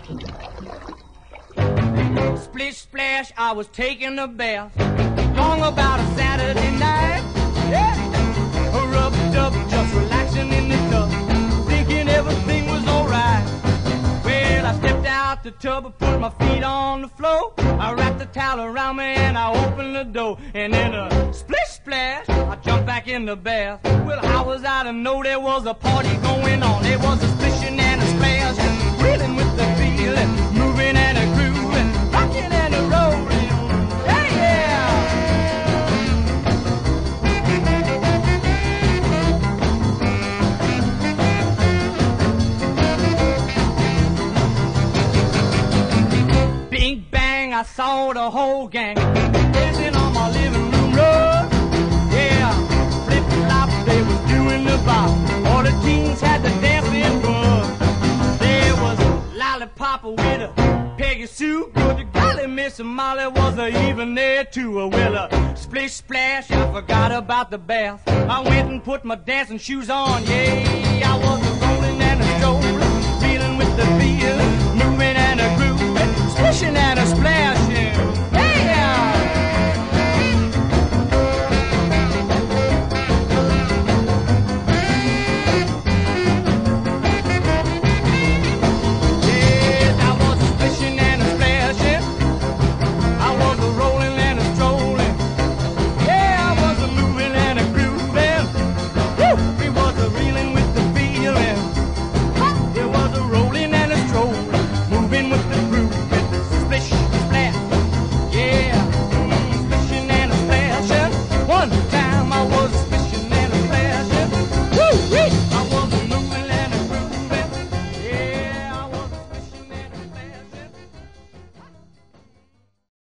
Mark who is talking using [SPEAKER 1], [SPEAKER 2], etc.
[SPEAKER 1] Splish splash, I was taking a bath, long about a Saturday night. Yeah, rubbed up, just relaxing in the tub, thinking everything was alright. Well, I stepped out the tub, I put my feet on the floor, I wrapped the towel around me and I opened the door, and then a splish splash, I jumped back in the bath. Well, how was I to know there was a party going on? There was a splishing and a splash, and reeling with the feeling, moving and a grooving, rocking and a rolling. Hey, yeah! Bing bang, I saw the whole gang dancing on my living room rug. Yeah, flip flop, they was doing the bop. All the teens had the dancing bug. There was a lollipop with a Peggy Sue. Good golly, Miss Molly was even there too. Well, a splish splash, I forgot about the bath. I went and put my dancing shoes on, yeah.